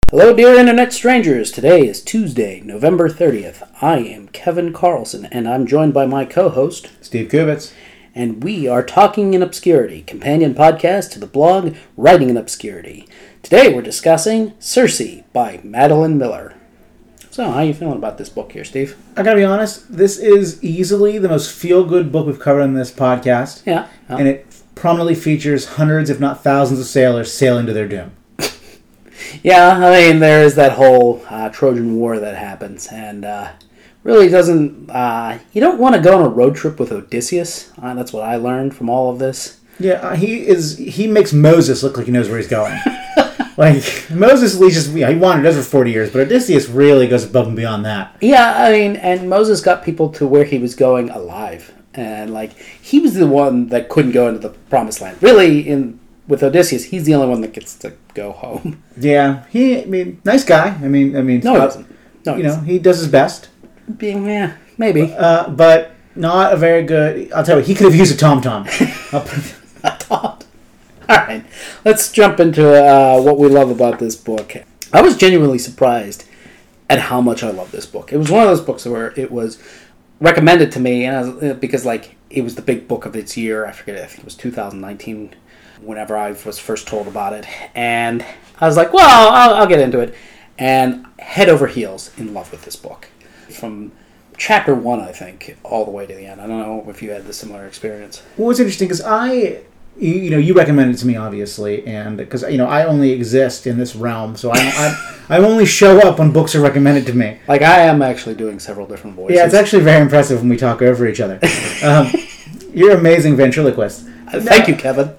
Hello, dear internet strangers. Today is Tuesday, November 30th. I am Kevin Carlson, and I'm joined by my co-host, Steve Kubitz. And we are Talking in Obscurity, companion podcast to the blog Writing in Obscurity. Today we're discussing Circe by Madeline Miller. So, how are you feeling about this book here, Steve? I gotta be honest, this is easily the most feel-good book we've covered on this podcast. Yeah. And it prominently features hundreds, if not thousands, of sailors sailing to their doom. Yeah, I mean, there is that whole Trojan War that happens, and really doesn't... you don't want to go on a road trip with Odysseus. That's what I learned from all of this. Yeah, he makes Moses look like he knows where he's going. Like, Moses at least just, he wanders for 40 years, but Odysseus really goes above and beyond that. Yeah, I mean, and Moses got people to where he was going alive. And, like, he was the one that couldn't go into the promised land. Really, with Odysseus, he's the only one that gets to go home. Yeah, nice guy. No, he doesn't. No, he does his best. Maybe. But not a very good, I'll tell you, he could have used a tom-tom. A tom. All right, let's jump into what we love about this book. I was genuinely surprised at how much I love this book. It was one of those books where it was recommended to me, and because it was the big book of its year. I think it was 2019, whenever I was first told about it, and I was like, well, I'll get into it, and head over heels in love with this book. From chapter 1, I think, all the way to the end. I don't know if you had the similar experience. Well, what's interesting, because you recommended it to me, obviously, and because I only exist in this realm, so I only show up when books are recommended to me. Like, I am actually doing several different voices. Yeah, it's actually very impressive when we talk over each other. You're an amazing ventriloquist. Thank you, Kevin.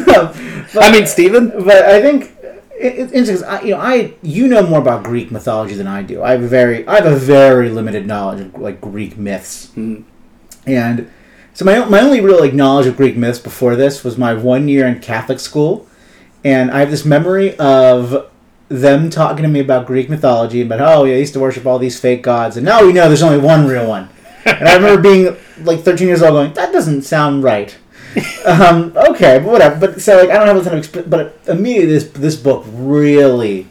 Stephen. But I think it's interesting. You know more about Greek mythology than I do. I have a very limited knowledge of Greek myths, and. So my only real knowledge of Greek myths before this was my 1 year in Catholic school, and I have this memory of them talking to me about Greek mythology, about I used to worship all these fake gods, and now we know there's only one real one. And I remember being 13 years old, going, that doesn't sound right. Okay, but whatever. But so I don't have a ton of but immediately this book really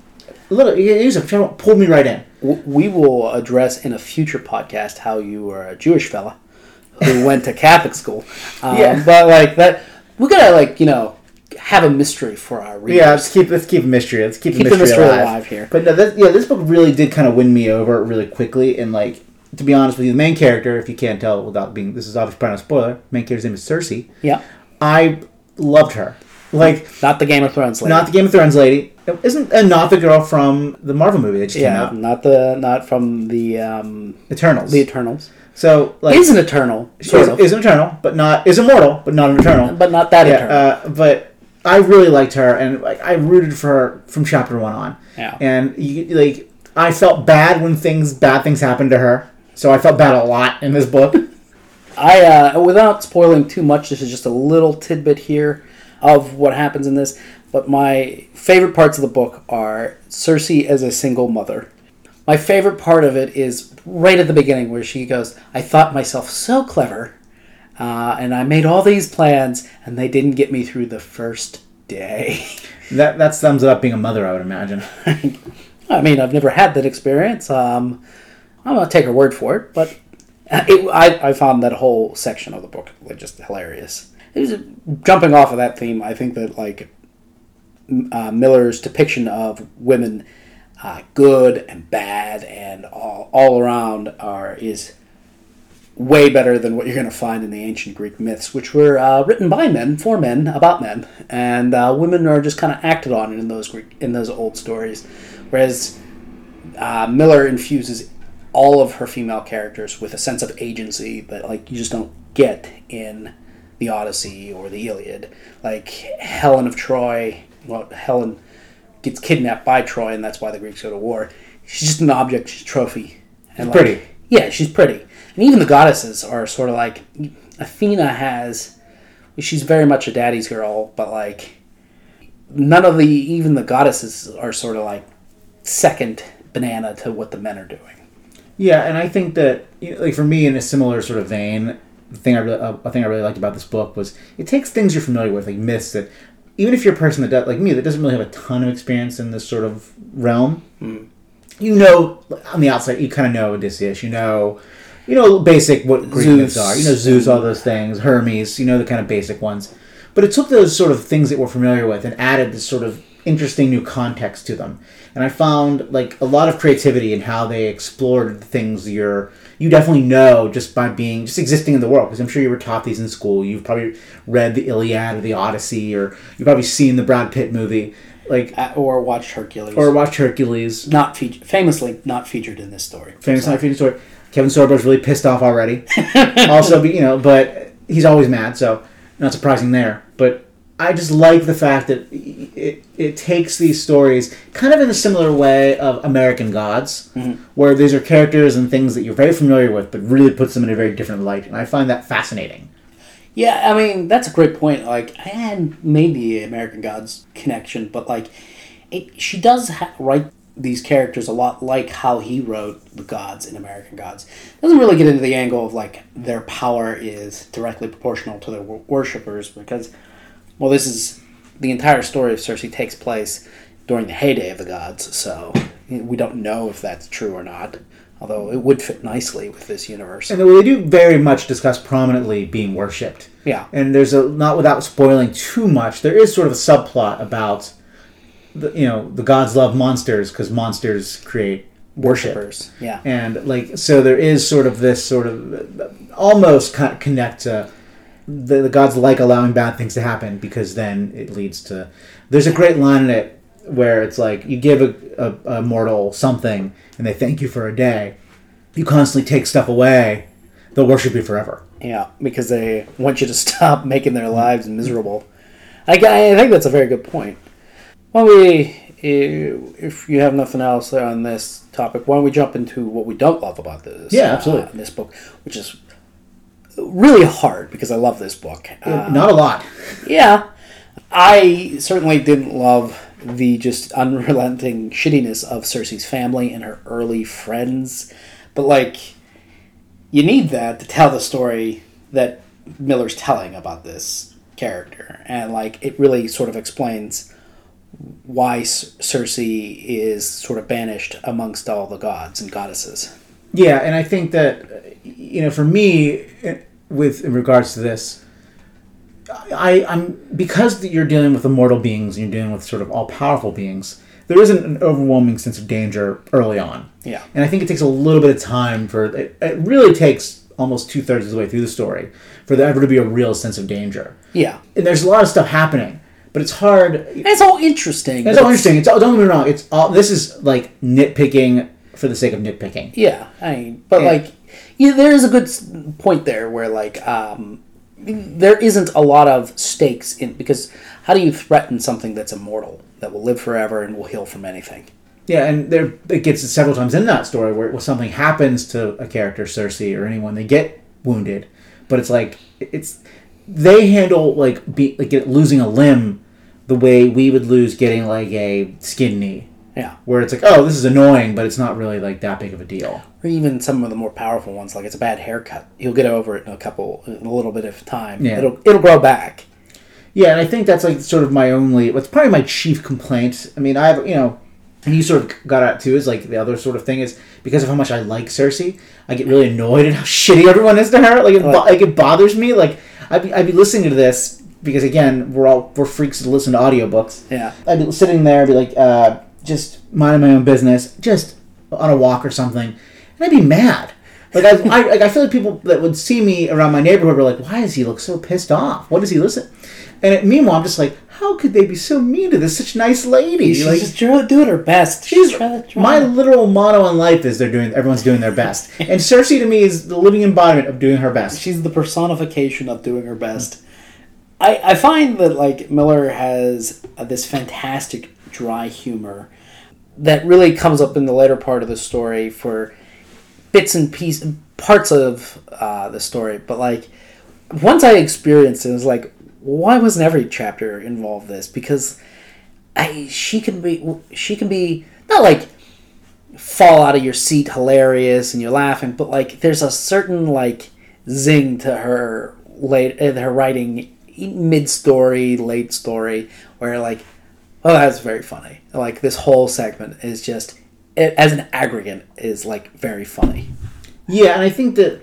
pulled me right in. We will address in a future podcast how you were a Jewish fella who went to Catholic school. Yeah. But that, we gotta have a mystery for our readers. Yeah, let's keep a mystery. Let's keep the mystery alive here. But no, this book really did kind of win me over really quickly. And to be honest with you, the main character, if you can't tell without being, this is obviously probably not a spoiler. Main character's name is Circe. Yeah. I loved her. Not the Game of Thrones lady. Not the Game of Thrones lady. Not the girl from the Marvel movie that just came out. Not from the Eternals. The Eternals. So is an Eternal, sort of. Is an Eternal, is immortal, but not an Eternal. But not that Eternal. But I really liked her, and I rooted for her from chapter 1 on. Yeah. And I felt bad when bad things happened to her, so I felt bad a lot in this book. Without spoiling too much, this is just a little tidbit here of what happens in this. But my favorite parts of the book are Circe as a single mother. My favorite part of it is right at the beginning where she goes, I thought myself so clever, and I made all these plans, and they didn't get me through the first day. That sums up being a mother, I would imagine. I mean, I've never had that experience. I'm going to take her word for it, but I found that whole section of the book just hilarious. Jumping off of that theme, I think that Miller's depiction of women, good and bad and all around, is way better than what you're going to find in the ancient Greek myths, which were written by men, for men, about men, and women are just kind of acted on in those old stories. Whereas Miller infuses all of her female characters with a sense of agency that you just don't get in the Odyssey or the Iliad. Like Helen of Troy. Well, Helen gets kidnapped by Troy, and that's why the Greeks go to war. She's just an object, she's a trophy. And she's pretty. Yeah, she's pretty. And even the goddesses are sort of Athena she's very much a daddy's girl, but none of even the goddesses are sort of second banana to what the men are doing. Yeah, and I think that for me, in a similar sort of vein, a thing I really liked about this book was it takes things you're familiar with, like myths that even if you're a person that does, like me, that doesn't really have a ton of experience in this sort of realm, you know, on the outside, you kind of know Odysseus. You know basic what Greek myths are. You know Zeus, all those things, Hermes. You know the kind of basic ones. But it took those sort of things that we're familiar with and added this sort of interesting new context to them. And I found like a lot of creativity in how they explored the things you definitely know just by just existing in the world. Because I'm sure you were taught these in school. You've probably read the Iliad or the Odyssey, or you've probably seen the Brad Pitt movie, or watched Hercules. Famously not featured in this story. Famously not featured in the story. Kevin Sorbo's really pissed off already. Also, but he's always mad, so not surprising there. But I just like the fact that it takes these stories kind of in a similar way of American Gods, where these are characters and things that you're very familiar with, but really puts them in a very different light. And I find that fascinating. Yeah, I mean, that's a great point. Like, I hadn't made the American Gods connection, but like, she does write these characters a lot like how he wrote the gods in American Gods. Doesn't really get into the angle of like their power is directly proportional to their worshippers, because, well, this is the entire story of Circe takes place during the heyday of the gods, so we don't know if that's true or not, although it would fit nicely with this universe. And they do very much discuss prominently being worshipped. Yeah. And there's not without spoiling too much, there is sort of a subplot about the gods love monsters because monsters create worshippers. Yeah. And so there is sort of this sort of almost connect to the gods like allowing bad things to happen, because then it leads to... There's a great line in it where it's like, you give a mortal something and they thank you for a day. You constantly take stuff away, they'll worship you forever. Yeah, because they want you to stop making their lives miserable. I think that's a very good point. Well, if you have nothing else on this topic, why don't we jump into what we don't love about this? Yeah, absolutely. This book, which is really hard because I love this book. Not a lot. Yeah. I certainly didn't love the just unrelenting shittiness of Circe's family and her early friends. But, you need that to tell the story that Miller's telling about this character. And, it really sort of explains why Circe is sort of banished amongst all the gods and goddesses. Yeah, and I think that, for me, in regards to this, I'm because you're dealing with immortal beings and you're dealing with sort of all-powerful beings, there isn't an overwhelming sense of danger early on. Yeah. And I think it takes a little bit of time it really takes almost 2/3 of the way through the story for there ever to be a real sense of danger. Yeah. And there's a lot of stuff happening. But it's hard. It's all interesting. It's all interesting. Don't get me wrong. This is nitpicking for the sake of nitpicking. Yeah, there is a good point there where there isn't a lot of stakes in, because how do you threaten something that's immortal, that will live forever and will heal from anything? Yeah, and it gets several times in that story where something happens to a character, Circe or anyone, they get wounded, but they handle losing a limb the way we would lose getting a skin knee. Yeah. Where it's this is annoying, but it's not really that big of a deal. Or even some of the more powerful ones, it's a bad haircut. You'll get over it in a little bit of time. Yeah. It'll grow back. Yeah, and I think that's sort of what's probably my chief complaint. I mean, I have, and you sort of got at too, is the other sort of thing is, because of how much I like Circe, I get really annoyed at how shitty everyone is to her. It bothers me. I'd be listening to this, because again, we're freaks to listen to audiobooks. Yeah. I'd be sitting there, I'd be just minding my own business, just on a walk or something, and I'd be mad. I feel like people that would see me around my neighborhood were like, why does he look so pissed off? What does he listen? And meanwhile, I'm just like, how could they be so mean to this such nice lady? She's just doing her best. My literal motto in life is everyone's doing their best. And Circe to me is the living embodiment of doing her best. She's the personification of doing her best. I find that Miller has this fantastic dry humor that really comes up in the later part of the story for bits and parts of the story. But once I experienced it, it was why wasn't every chapter involved this? Because she can be not fall out of your seat hilarious and you're laughing, but there's a certain zing to her writing mid-story, late story, where like, oh, that's very funny. Like this whole segment is just, as an aggregate, is like very funny. Yeah, and I think that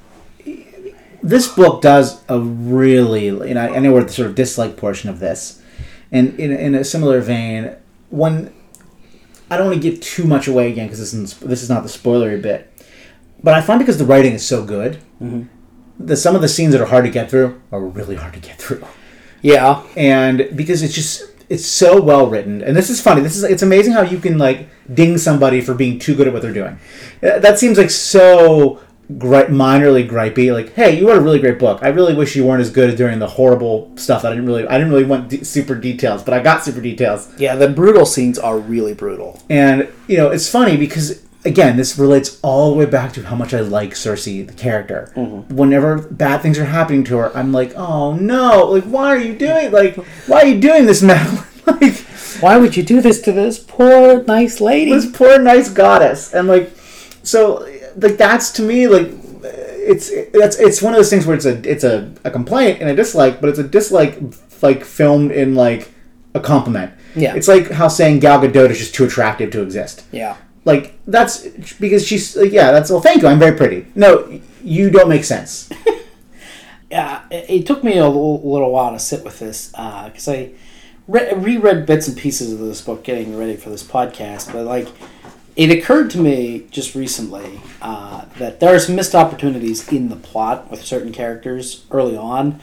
this book does a really, I know we're at the sort of dislike portion of this, and in a similar vein, one, I don't want to give too much away again because this is not the spoilery bit, but I find because the writing is so good, some of the scenes that are hard to get through are really hard to get through. Yeah, and because it's so well written, and this is funny. It's amazing how you can like ding somebody for being too good at what they're doing. That seems like so minorly gripey. Like, hey, you wrote a really great book. I really wish you weren't as good at doing the horrible stuff. That I didn't really want super details, but I got super details. Yeah, the brutal scenes are really brutal. And it's funny because again, this relates all the way back to how much I like Cersei, the character. Whenever bad things are happening to her, I'm like, oh no, like why are you doing this, Madeline? Like, why would you do this to this poor nice lady? This poor nice goddess. And like, so like that's to me like it's one of those things where it's a complaint and a dislike, but it's a dislike like filmed in like a compliment. Yeah, it's like how saying Gal Gadot is just too attractive to exist. Yeah. Like, that's because she's, like, yeah, that's, well, thank you, I'm very pretty. No, you don't make sense. Yeah, it took me a little while to sit with this, because I reread bits and pieces of this book getting ready for this podcast, but, like, it occurred to me just recently that there are some missed opportunities in the plot with certain characters early on,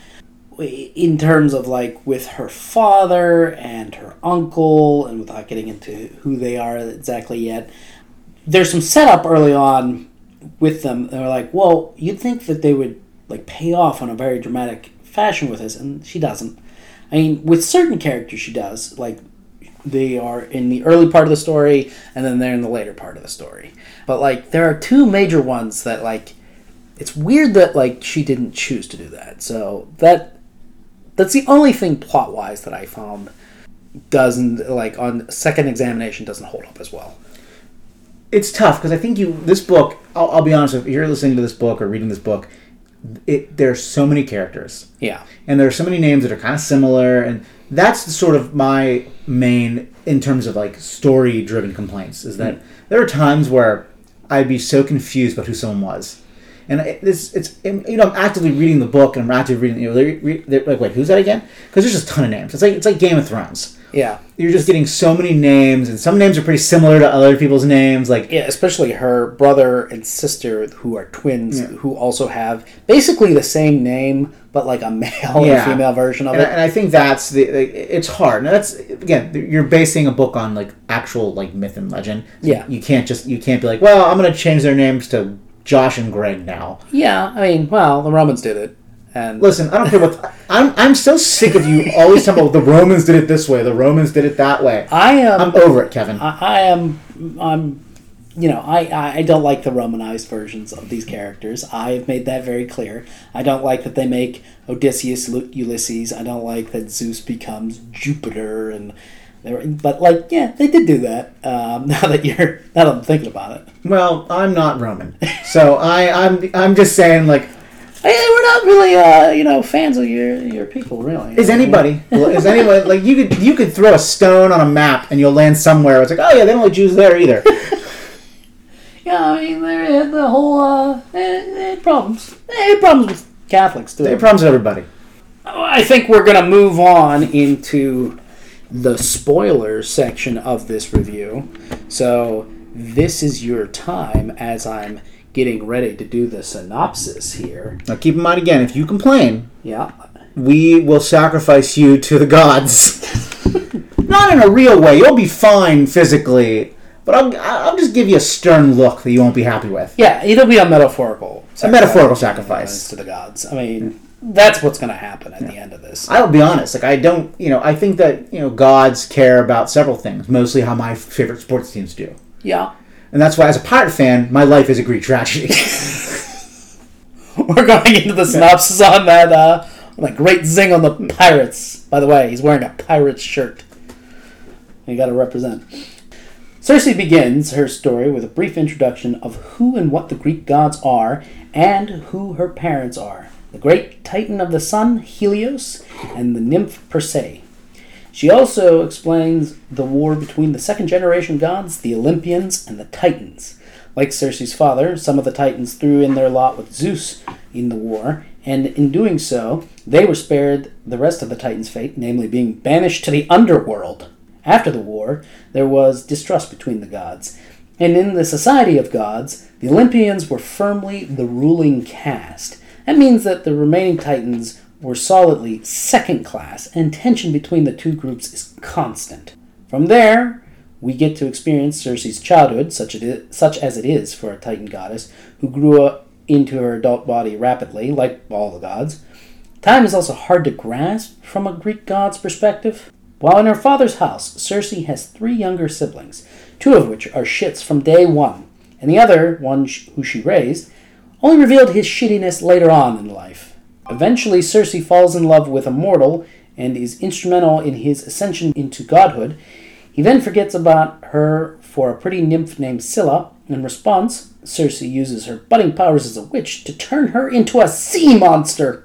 in terms of, like, with her father and her uncle, and without getting into who they are exactly yet. There's some setup early on with them. They're like, well, you'd think that they would like pay off in a very dramatic fashion with this, and she doesn't. I mean, with certain characters she does. Like, they are in the early part of the story, and then they're in the later part of the story. But, like, there are two major ones that, like, it's weird that, like, she didn't choose to do that. So that's the only thing plot-wise that I found doesn't, like, on second examination doesn't hold up as well. It's tough because I think this book, I'll be honest, if you're listening to this book or reading this book, there's so many characters. Yeah. And there are so many names that are kind of similar, and that's the sort of my main, in terms of like story-driven complaints, is that there are times where I'd be so confused about who someone was. And I'm actively reading the book, and I'm actively reading, they're like, wait, who's that again? Because there's just a ton of names. It's like Game of Thrones. Yeah. You're just getting so many names, and some names are pretty similar to other people's names. Like, yeah, especially her brother and sister, who are twins, who also have basically the same name, but like a male and female version of it. And I think that's it's hard. Now that's, again, you're basing a book on like actual like myth and legend. Yeah. You can't be like, well, I'm going to change their names to Josh and Greg now. Yeah, I mean, well, the Romans did it. And listen, I don't care what. I'm so sick of you always talking about the Romans did it this way, the Romans did it that way. I'm over it, Kevin. I'm I don't like the Romanized versions of these characters. I've made that very clear. I don't like that they make Odysseus Ulysses. I don't like that Zeus becomes Jupiter, but like, yeah, they did do that. Now that I'm thinking about it. Well, I'm not Roman, so I'm just saying, like, we're not really fans of your people, really. Is anybody like, you could throw a stone on a map and you'll land somewhere. It's like, oh yeah, they don't like Jews there either. Yeah, I mean, they had the whole they had problems. They had problems with Catholics too. They had problems with everybody. I think we're gonna move on into the spoilers section of this review. So this is your time as I'm getting ready to do the synopsis here. Now keep in mind again, if you complain, yeah, we will sacrifice you to the gods. Not in a real way. You'll be fine physically, but I'll just give you a stern look that you won't be happy with. Yeah, it'll be a metaphorical sacrifice to the gods. I mean, that's what's going to happen at the end of this. I'll be honest. Like, I think that gods care about several things, mostly how my favorite sports teams do. Yeah. And that's why, as a pirate fan, my life is a Greek tragedy. We're going into the synopsis on that great zing on the pirates. By the way, he's wearing a pirate's shirt. You got to represent. Cersei begins her story with a brief introduction of who and what the Greek gods are and who her parents are. the great titan of the sun, Helios, and the nymph Persei. She also explains the war between the second-generation gods, the Olympians, and the Titans. Like Circe's father, some of the Titans threw in their lot with Zeus in the war, and in doing so, they were spared the rest of the Titans' fate, namely being banished to the underworld. After the war, there was distrust between the gods, and in the society of gods, the Olympians were firmly the ruling caste. That means that the remaining Titans were solidly second class, and tension between the two groups is constant. From there, we get to experience Circe's childhood, such as it is for a Titan goddess, who grew up into her adult body rapidly, like all the gods. Time is also hard to grasp from a Greek god's perspective. While in her father's house, Circe has 3 younger siblings, 2 of which are shits from day one, and the other, one who she raised, only revealed his shittiness later on in life. Eventually, Circe falls in love with a mortal and is instrumental in his ascension into godhood. He then forgets about her for a pretty nymph named Scylla. In response, Circe uses her budding powers as a witch to turn her into a sea monster.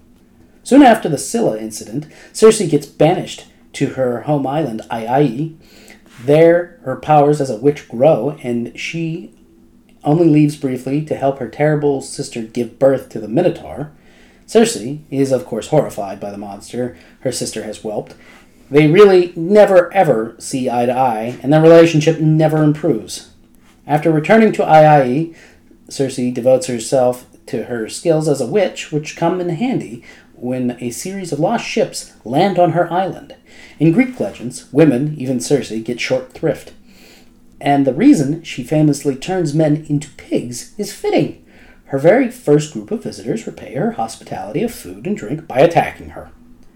Soon after the Scylla incident, Circe gets banished to her home island, Aiae. There, her powers as a witch grow, and she only leaves briefly to help her terrible sister give birth to the Minotaur. Circe is, of course, horrified by the monster her sister has whelped. They really never ever see eye to eye, and their relationship never improves. After returning to Aiae, Circe devotes herself to her skills as a witch, which come in handy when a series of lost ships land on her island. In Greek legends, women, even Circe, get short thrift. And the reason she famously turns men into pigs is fitting. Her very first group of visitors repay her hospitality of food and drink by attacking her.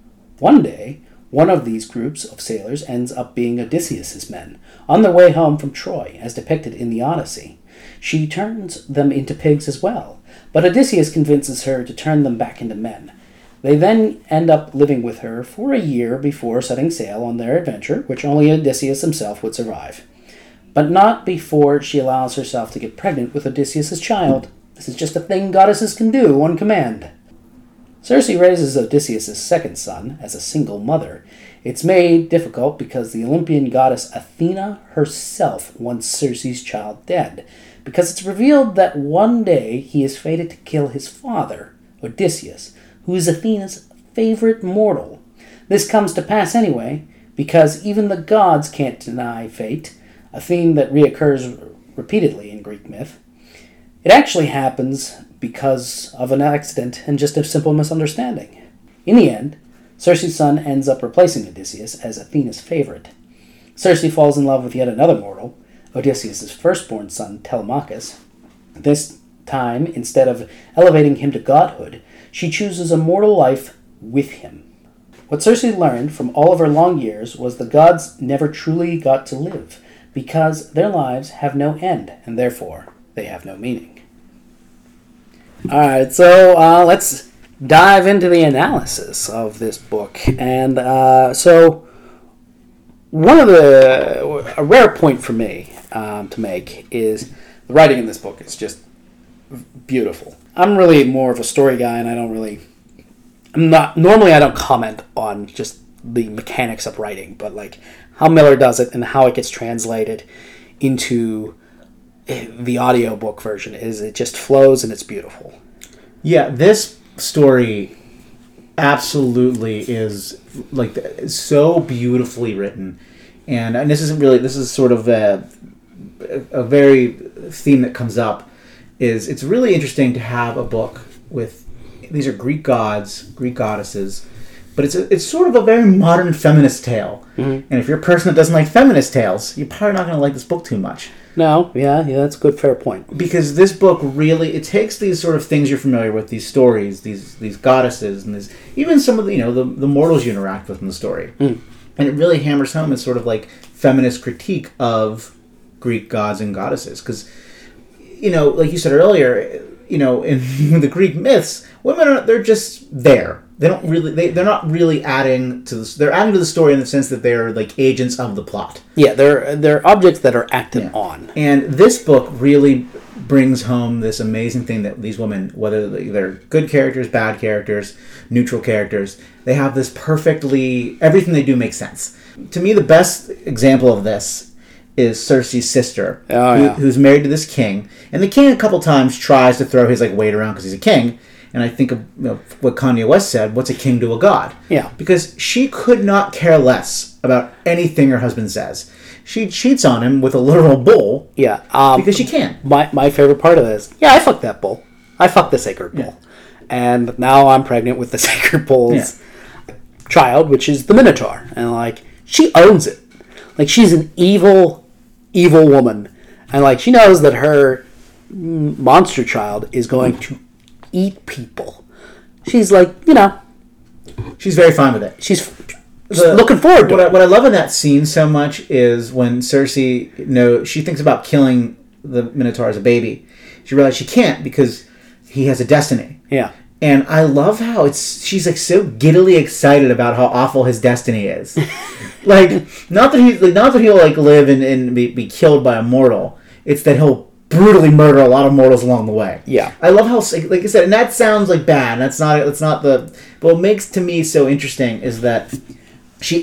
One day, one of these groups of sailors ends up being Odysseus's men, on their way home from Troy, as depicted in the Odyssey. She turns them into pigs as well, but Odysseus convinces her to turn them back into men. They then end up living with her for a year before setting sail on their adventure, which only Odysseus himself would survive. But not before she allows herself to get pregnant with Odysseus' child. This is just a thing goddesses can do on command. Circe raises Odysseus' second son as a single mother. It's made difficult because the Olympian goddess Athena herself wants Circe's child dead, because it's revealed that one day he is fated to kill his father, Odysseus, who is Athena's favorite mortal. This comes to pass anyway, because even the gods can't deny fate, a theme that reoccurs repeatedly in Greek myth. It actually happens because of an accident and just a simple misunderstanding. In the end, Circe's son ends up replacing Odysseus as Athena's favorite. Circe falls in love with yet another mortal, Odysseus' firstborn son, Telemachus. This time, instead of elevating him to godhood, she chooses a mortal life with him. What Circe learned from all of her long years was the gods never truly got to live, because their lives have no end, and therefore they have no meaning. Alright, so let's dive into the analysis of this book. And so one of a rare point for me to make is the writing in this book is just beautiful. I'm really more of a story guy, and I don't comment on just the mechanics of writing, but like how Miller does it and how it gets translated into the audiobook version is it just flows and it's beautiful. Yeah, this story absolutely is like so beautifully written, and this is sort of a very theme that comes up. Is it's really interesting to have a book with these are Greek gods, Greek goddesses, but it's sort of a very modern feminist tale. Mm-hmm. And if you're a person that doesn't like feminist tales, you're probably not going to like this book too much. No, yeah, that's a good, fair point. Because this book really, it takes these sort of things you're familiar with, these stories, these goddesses, and even some of the, the mortals you interact with in the story. Mm. And it really hammers home as sort of like feminist critique of Greek gods and goddesses. Because, like you said earlier, in the Greek myths, women they're just there. They don't really. They're not really adding to this. They're adding to the story in the sense that they're like agents of the plot. Yeah, they're objects that are acted on. And this book really brings home this amazing thing that these women, whether they're good characters, bad characters, neutral characters, they have this perfectly, everything they do makes sense. To me, the best example of this is Cersei's sister, who's married to this king. And the king a couple times tries to throw his weight around because he's a king. And I think of what Kanye West said, what's a king to a god? Yeah. Because she could not care less about anything her husband says. She cheats on him with a literal bull. Yeah. Because she can. My favorite part of this, I fucked that bull. I fucked the sacred bull. Yeah. And now I'm pregnant with the sacred bull's child, which is the Minotaur. And, she owns it. She's an evil, evil woman. And, she knows that her monster child is going to eat people. She's she's very fine with it. She's looking forward to it. What I love in that scene so much is when Cersei she thinks about killing the Minotaur as a baby. She realizes she can't because he has a destiny. Yeah. And I love how she's so giddily excited about how awful his destiny is. not that he'll live and be killed by a mortal. It's that he'll brutally murder a lot of mortals along the way. Yeah. I love how, like I said, and that sounds bad. That's not but what makes to me so interesting is that she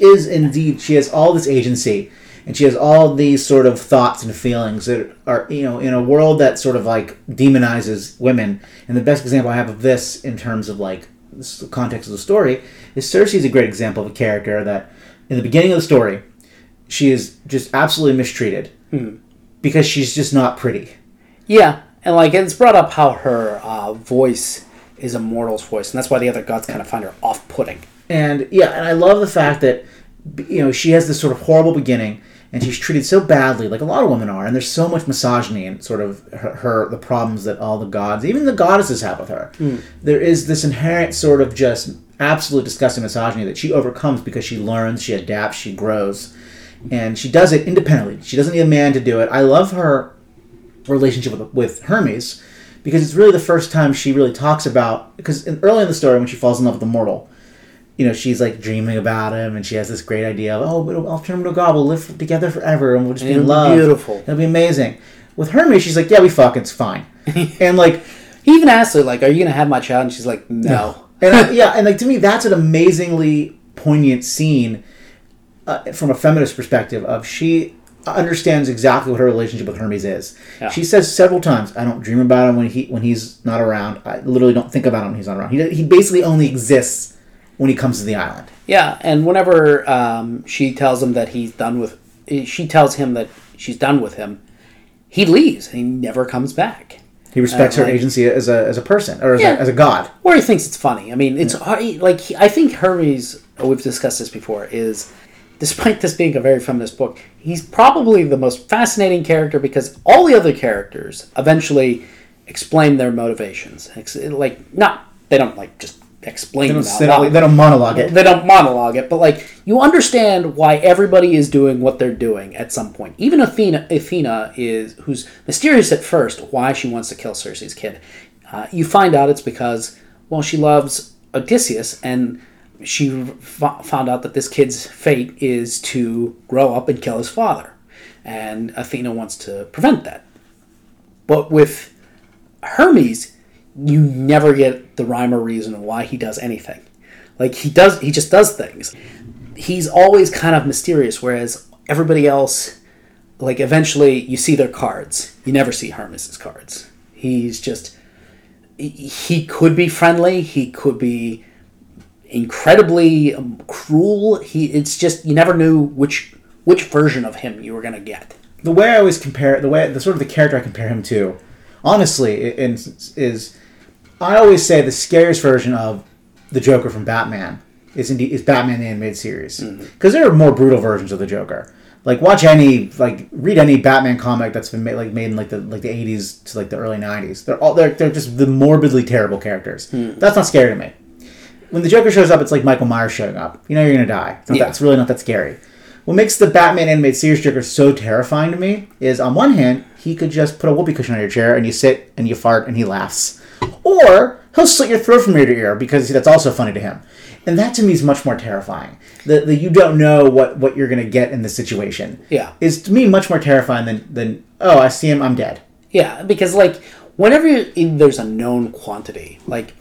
has all this agency, and she has all these sort of thoughts and feelings that are, in a world that sort of demonizes women. And the best example I have of this in terms of the context of the story is Cersei's a great example of a character that in the beginning of the story, she is just absolutely mistreated because she's just not pretty. Yeah, and it's brought up how her voice is a mortal's voice, and that's why the other gods kind of find her off-putting. And I love the fact that she has this sort of horrible beginning, and she's treated so badly, like a lot of women are, and there's so much misogyny and sort of the problems that all the gods, even the goddesses, have with her. There is this inherent sort of just absolute disgusting misogyny that she overcomes because she learns, she adapts, she grows, and she does it independently. She doesn't need a man to do it. I love her relationship with Hermes because it's really the first time she really talks about, because early in the story when she falls in love with the mortal, she's dreaming about him, and she has this great idea of, I'll turn him to a god, we'll live together forever, and we'll just be in love. Beautiful. It'll be amazing. With Hermes, she's yeah, we fuck, it's fine. And he even asks her, are you gonna have my child? And she's like, no. And to me, that's an amazingly poignant scene from a feminist perspective of she understands exactly what her relationship with Hermes is. Yeah. She says several times, I don't dream about him when he's not around. I literally don't think about him when he's not around. He basically only exists when he comes to the island. Yeah, and whenever she tells him that she tells him that she's done with him, he leaves and he never comes back. He respects her agency as a person, or as a god. Or he thinks it's funny. I mean, it's I think Hermes, we've discussed this before, is, despite this being a very feminist book, he's probably the most fascinating character because all the other characters eventually explain their motivations. They don't just explain them out loud. They don't monologue it. They don't monologue it, but you understand why everybody is doing what they're doing at some point. Even Athena who's mysterious at first, why she wants to kill Cersei's kid. You find out it's because, she loves Odysseus, and she found out that this kid's fate is to grow up and kill his father. And Athena wants to prevent that. But with Hermes, you never get the rhyme or reason of why he does anything. He just does things. He's always kind of mysterious, whereas everybody else, eventually you see their cards. You never see Hermes' cards. He could be friendly, he could be incredibly cruel. It's just, you never knew which version of him you were going to get. The way I always compare, the character I compare him to, honestly, is I always say the scariest version of the Joker from Batman is Batman the Animated Series. Because there are more brutal versions of the Joker. Read any Batman comic that's been made in the 80s to the early 90s. They're just the morbidly terrible characters. That's not scary to me. When the Joker shows up, it's like Michael Myers showing up. You're going to die. It's really not that scary. What makes the Batman Animated Series Joker so terrifying to me is, on one hand, he could just put a whoopee cushion on your chair and you sit and you fart and he laughs. Or he'll slit your throat from ear to ear because that's also funny to him. And that to me is much more terrifying. The you don't know what you're going to get in this situation. Yeah. Is to me much more terrifying than I see him, I'm dead. Yeah, because like whenever there's a known quantity, like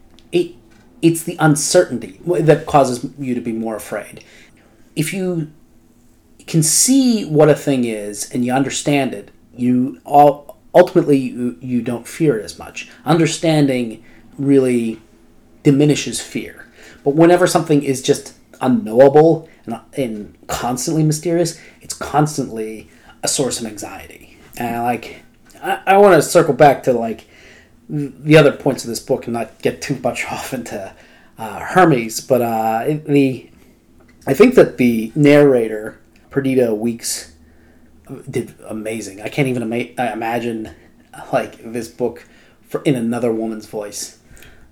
it's the uncertainty that causes you to be more afraid. If you can see what a thing is and you understand it, ultimately you don't fear it as much. Understanding really diminishes fear. But whenever something is just unknowable and constantly mysterious, it's constantly a source of anxiety. And like I want to circle back to like the other points of this book and not get too much off into Hermes, but I think that the narrator Perdita Weeks did amazing. I can't even imagine like this book in another woman's voice.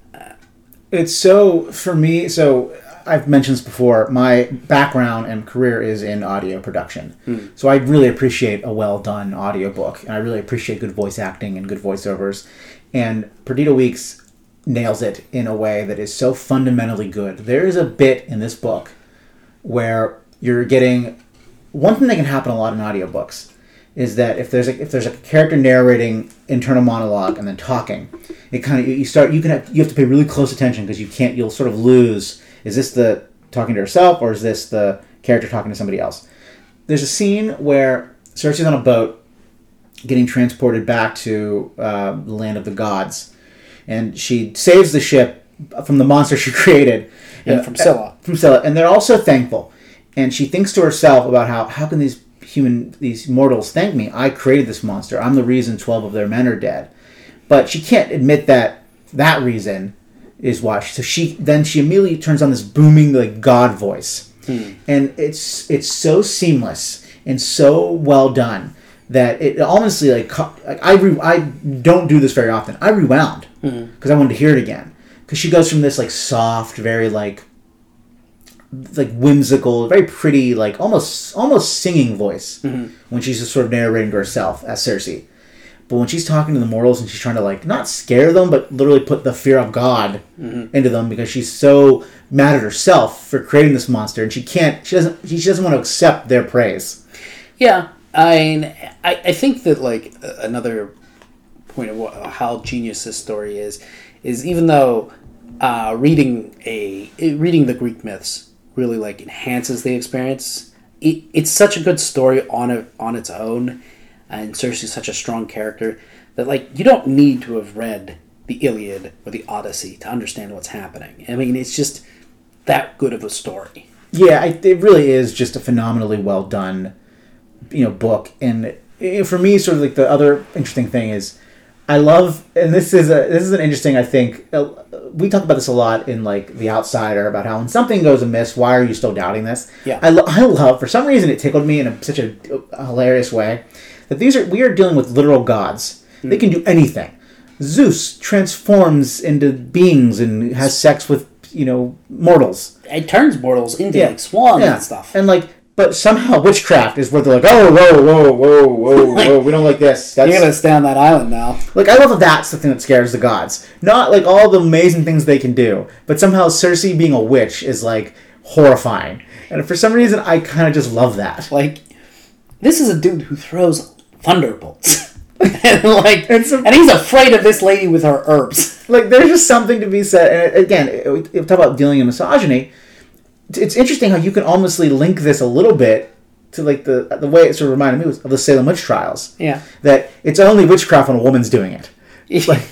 It's so, for me, so I've mentioned this before, my background and career is in audio production. So I really appreciate a well-done audiobook, and I really appreciate good voice acting and good voiceovers. And Perdita Weeks nails it in a way that is so fundamentally good. There is a bit in this book where you're getting... One thing that can happen a lot in audiobooks is that if there's a character narrating internal monologue and then talking, it kind of you have to pay really close attention because you'll sort of lose, is this the talking to herself or is this the character talking to somebody else? There's a scene where Cersei's on a boat getting transported back to the land of the gods, and she saves the ship from the monster she created. And from Scylla. And they're all so thankful. And she thinks to herself about how can these mortals thank me? I created this monster. I'm the reason 12 of their men are dead. But she can't admit that reason is why. So she immediately turns on this booming like God voice. And it's so seamless and so well done that it honestly I don't do this very often. I rewound because I wanted to hear it again. Because she goes from this like soft, very like whimsical, very pretty, like almost singing voice when she's just sort of narrating to herself as Cersei. But when she's talking to the mortals and she's trying to like not scare them, but literally put the fear of God into them because she's so mad at herself for creating this monster, and she doesn't want to accept their praise. Yeah, I think that like another point of how genius this story is even though reading the Greek myths really like enhances the experience. It's such a good story on its own, and Cersei's such a strong character that like you don't need to have read the Iliad or the Odyssey to understand what's happening. I mean, it's just that good of a story. Yeah, it really is just a phenomenally well done, book. And for me, sort of like the other interesting thing is, I love, and this is an interesting, I think, we talk about this a lot in like The Outsider about how when something goes amiss, why are you still doubting this? Yeah. I love, for some reason it tickled me in such a hilarious way, that we are dealing with literal gods. They can do anything. Zeus transforms into beings and has sex with, mortals. It turns mortals into like swans and stuff. And like, but somehow witchcraft is where they're like, oh, whoa, we don't like this. You're going to stay on that island now. Like, I love that that's the thing that scares the gods. Not, like, all the amazing things they can do, but somehow Cersei being a witch is, like, horrifying. And for some reason, I kind of just love that. Like, this is a dude who throws thunderbolts. and he's afraid of this lady with her herbs. Like, there's just something to be said. And again, we talk about dealing in misogyny. It's interesting how you can almost link this a little bit to like the way it sort of reminded me was of the Salem witch trials. Yeah, that it's only witchcraft when a woman's doing it. Like,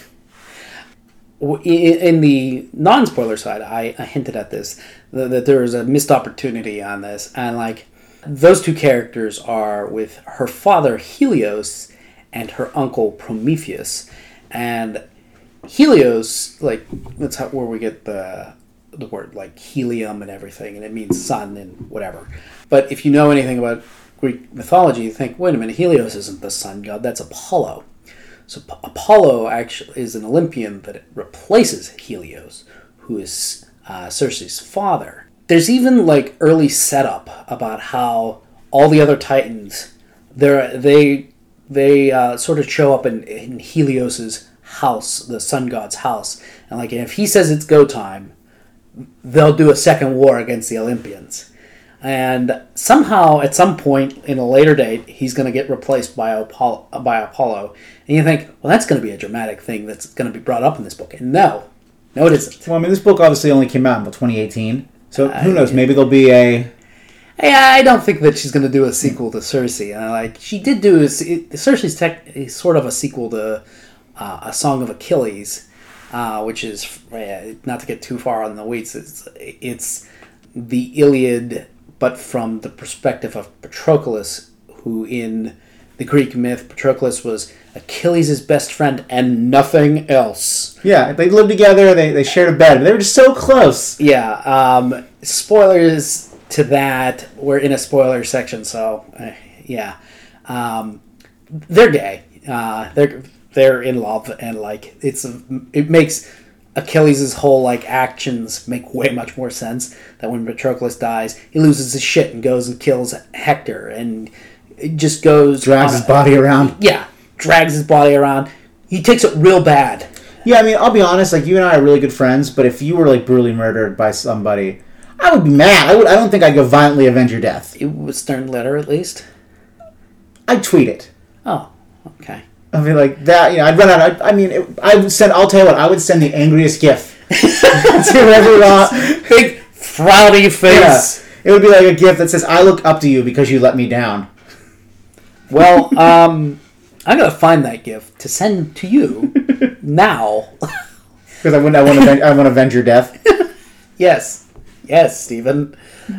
in the non-spoiler side, I hinted at this that there was a missed opportunity on this, and like those two characters are with her father Helios and her uncle Prometheus, and Helios, like that's where we get the word like helium and everything, and it means sun and whatever. But if you know anything about Greek mythology, you think, wait a minute, Helios isn't the sun god, that's Apollo. So Apollo actually is an Olympian that replaces Helios, who is Cersei's father. There's even like early setup about how all the other Titans, they sort of show up in Helios's house, the sun god's house, and like if he says it's go time, they'll do a second war against the Olympians. And somehow, at some point in a later date, he's going to get replaced by Apollo. And you think, well, that's going to be a dramatic thing that's going to be brought up in this book. And no, it isn't. Well, I mean, this book obviously only came out in 2018. So who knows? Maybe there'll be a... Yeah, I don't think that she's going to do a sequel to Circe. She did do... Circe's sort of a sequel to A Song of Achilles, which is, not to get too far on the weeds, it's the Iliad, but from the perspective of Patroclus, who in the Greek myth, Patroclus was Achilles' best friend and nothing else. Yeah, they lived together, they shared a bed, but they were just so close. Yeah, spoilers to that. We're in a spoiler section, so yeah. They're gay. They're in love, and it makes Achilles' whole actions make way much more sense. That when Patroclus dies, he loses his shit and goes and kills Hector, and it just drags his body around. Yeah, drags his body around. He takes it real bad. Yeah, I mean, I'll be honest. You and I are really good friends, but if you were brutally murdered by somebody, I would be mad. I don't think I'd go violently avenge your death. It was stern letter, at least. I'd tweet it. Oh, okay. I mean, that. I'd run out. I would send. I'll tell you what. I would send the angriest GIF to whoever. Big frowny face. Yeah. It would be like a GIF that says, "I look up to you because you let me down." Well, I'm gonna find that GIF to send to you now. Because I want to avenge your death. Yes, Stephen.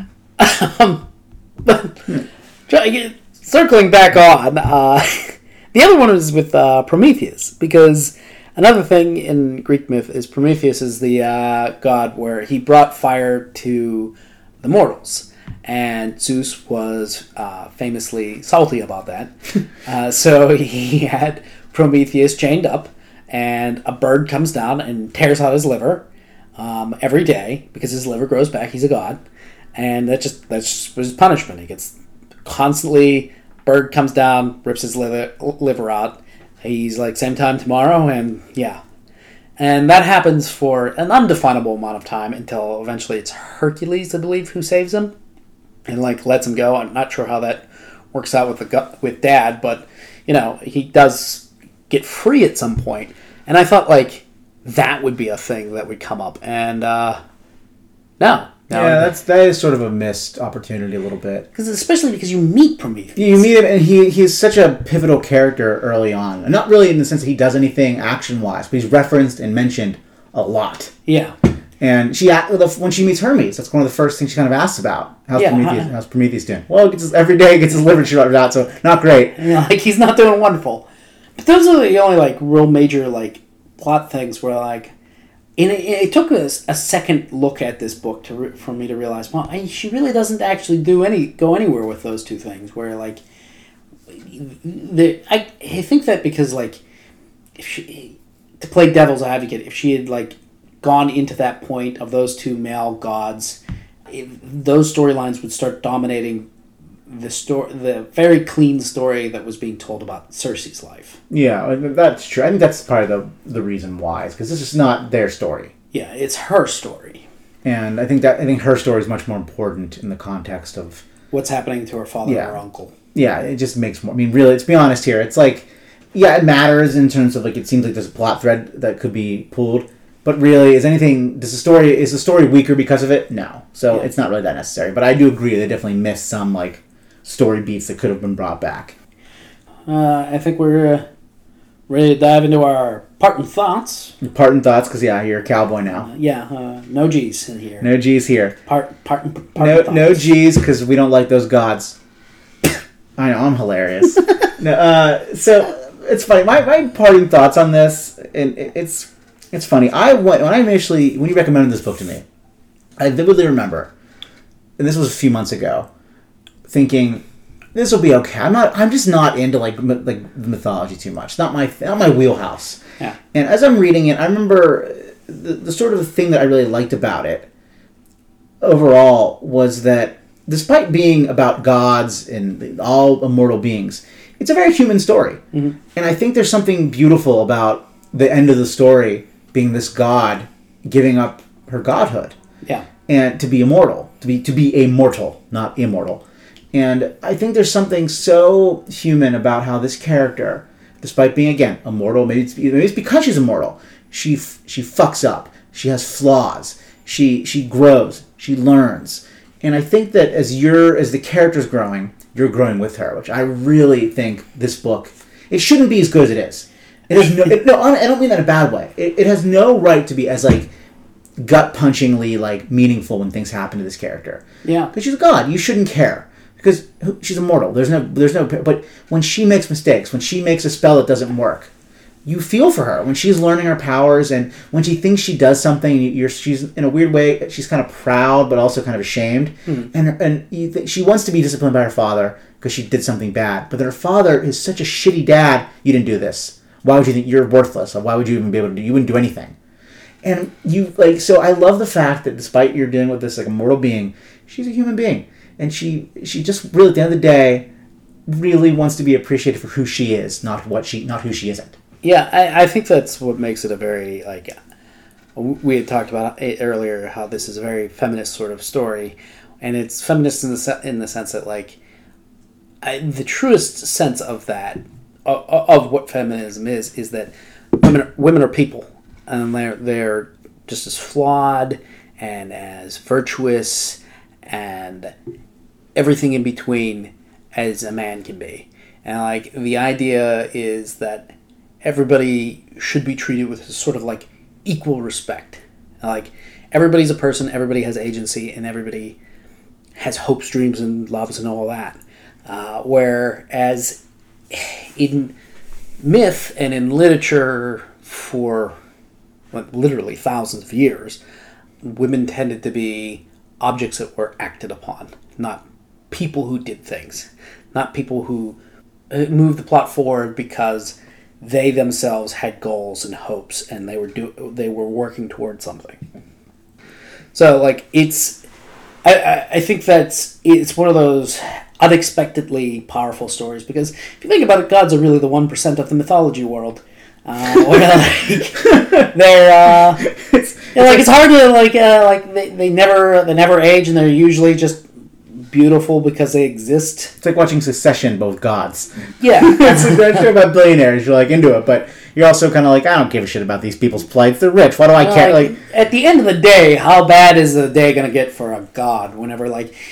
But circling back on, the other one is with Prometheus, because another thing in Greek myth is Prometheus is the god where he brought fire to the mortals. And Zeus was famously salty about that. So he had Prometheus chained up, and a bird comes down and tears out his liver every day because his liver grows back. He's a god. And that's just his punishment. He gets constantly, bird comes down, rips his liver out. He's same time tomorrow, and yeah. And that happens for an undefinable amount of time until eventually it's Hercules, I believe, who saves him. And lets him go. I'm not sure how that works out with Dad, but he does get free at some point. And I thought that would be a thing that would come up, and no. Yeah, that is sort of a missed opportunity a little bit. Especially because you meet Prometheus. You meet him, and he's such a pivotal character early on, and not really in the sense that he does anything action wise, but he's referenced and mentioned a lot. Yeah. And when she meets Hermes, that's one of the first things she kind of asks about. How's Prometheus doing? Well, every day he gets his liver shot out, so not great. Yeah, he's not doing wonderful. But those are the only real major plot things where it took us a second look at this book for me to realize, well, she really doesn't actually go anywhere with those two things. Where I think that because if she, to play devil's advocate, if she had gone into that point of those two male gods, those storylines would start dominating the very clean story that was being told about Circe's life. Yeah, that's true. I think that's probably the reason why, is because this is not their story. Yeah, it's her story. And I think her story is much more important in the context of what's happening to her father and her uncle. Yeah, it just makes more. I mean, really, let's be honest here. It's it matters in terms of it seems like there's a plot thread that could be pulled. But really, is the story weaker because of it? No. So it's not really that necessary. But I do agree they definitely missed some story beats that could have been brought back. I think we're ready to dive into our parting thoughts. Parting thoughts, because you're a cowboy now. No G's in here. No G's here. Parting thoughts. No G's, because we don't like those gods. I know, I'm hilarious. So it's funny. My parting thoughts on this, and it's funny. When you recommended this book to me, I vividly remember, and this was a few months ago, thinking this will be okay. I'm just not into mythology too much. Not my wheelhouse. Yeah. And as I'm reading it, I remember the sort of thing that I really liked about it overall was that despite being about gods and all immortal beings, it's a very human story. Mm-hmm. And I think there's something beautiful about the end of the story being this god giving up her godhood. Yeah. And to be immortal. to be a mortal, not immortal. And I think there's something so human about how this character, despite being, again, immortal, maybe it's because she's immortal, she fucks up. She has flaws. She grows. She learns. And I think that as the character's growing, you're growing with her, which I really think this book, it shouldn't be as good as it is. It has no, I don't mean that in a bad way. It has no right to be as, like, gut-punchingly, like, meaningful when things happen to this character. Yeah. Because she's a god. You shouldn't care. Because she's immortal. There's no. But when she makes mistakes, when she makes a spell that doesn't work, you feel for her. When she's learning her powers, and when she thinks she does something, she's in a weird way. She's kind of proud, but also kind of ashamed. And she wants to be disciplined by her father because she did something bad. But then her father is such a shitty dad. You didn't do this. Why would you think you're worthless? Why would you even be able to do? You wouldn't do anything. And so I love the fact that despite you're dealing with this like a mortal being, she's a human being. And she just really, at the end of the day, really wants to be appreciated for who she is, not who she isn't. Yeah, I think that's what makes it a very, like, we had talked about it earlier, how this is a very feminist sort of story. And it's feminist in the sense that, like, the truest sense of that, of what feminism is that women are people. And they're just as flawed and as virtuous and everything in between as a man can be. And, like, the idea is that everybody should be treated with sort of, like, equal respect. Like, everybody's a person, everybody has agency, and everybody has hopes, dreams, and loves and all that. Whereas in myth and in literature for literally thousands of years, women tended to be objects that were acted upon, not people who did things, not people who moved the plot forward because they themselves had goals and hopes and they were working towards something. So, like, I think it's one of those unexpectedly powerful stories, because if you think about it, gods are really the 1% of the mythology world. It's hard to they never age, and they're usually just beautiful because they exist. It's like watching Succession, both gods. Yeah. That's a show about billionaires. You're like into it, but you're also kind of like, I don't give a shit about these people's plights. They're rich. Why do I care? Like, at the end of the day, how bad is the day going to get for a god? Whenever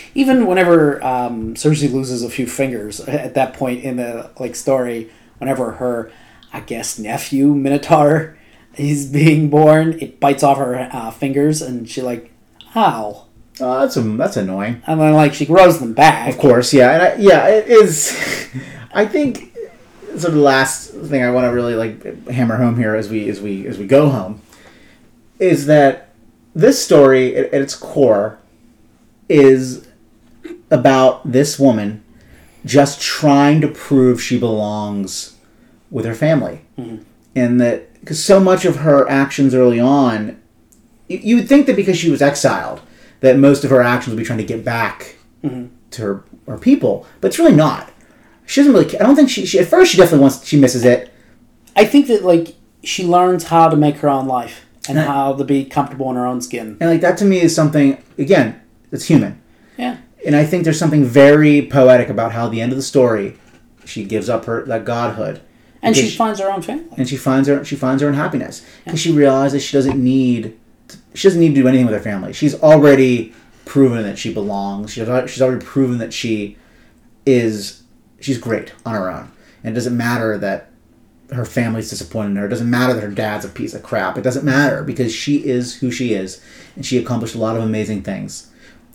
Cersei loses a few fingers at that point in the story, whenever her, I guess, nephew Minotaur is being born, it bites off her fingers, and she how? That's annoying. And then she grows them back. Of course, yeah, and it is. I think sort of the last thing I want to really hammer home here as we go home is that this story at its core is about this woman just trying to prove she belongs with her family, and that because so much of her actions early on, you would think that because she was exiled, that most of her actions would be trying to get back to her people, but it's really not. She doesn't really. I don't think she at first she definitely she misses it. I think that she learns how to make her own life and how to be comfortable in her own skin. And that to me is something, again, that's human. Yeah. And I think there's something very poetic about how at the end of the story, she gives up that godhood. And she finds her own family. And she finds her own happiness because she realizes she doesn't need to do anything with her family. She's already proven that she belongs. She's already proven that she's great on her own. And it doesn't matter that her family's disappointed in her. It doesn't matter that her dad's a piece of crap. It doesn't matter because she is who she is. And she accomplished a lot of amazing things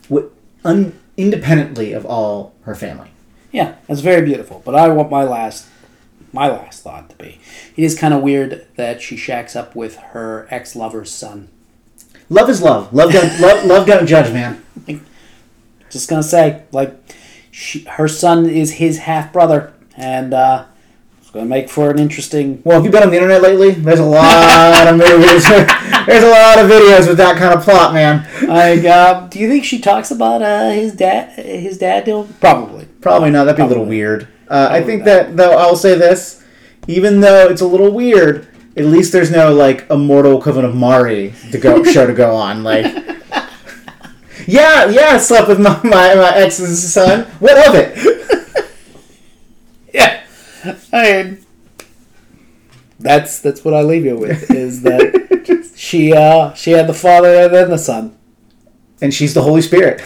independently of all her family. Yeah, that's very beautiful. But I want my last thought to be, it is kind of weird that she shacks up with her ex-lover's son. Love is love. Love don't judge, man. Just gonna say, her son is his half brother, and it's gonna make for an interesting. Well, have you been on the internet lately? There's a lot of movies. There's a lot of videos with that kind of plot, man. Do you think she talks about his dad deal? Probably not. That'd be a little weird. I think that, though, I'll say this: even though it's a little weird, at least there's no immortal equivalent of Mari to go on. I slept with my ex's son. What of it? Yeah. I mean, that's what I leave you with, is that she had the Father and then the Son. And she's the Holy Spirit.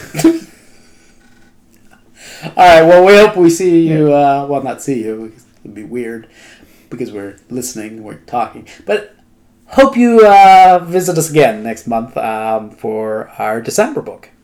All right, well, we hope we see you, well, not see you, because it'd be weird, because we're listening, we're talking, but hope you visit us again next month for our December book.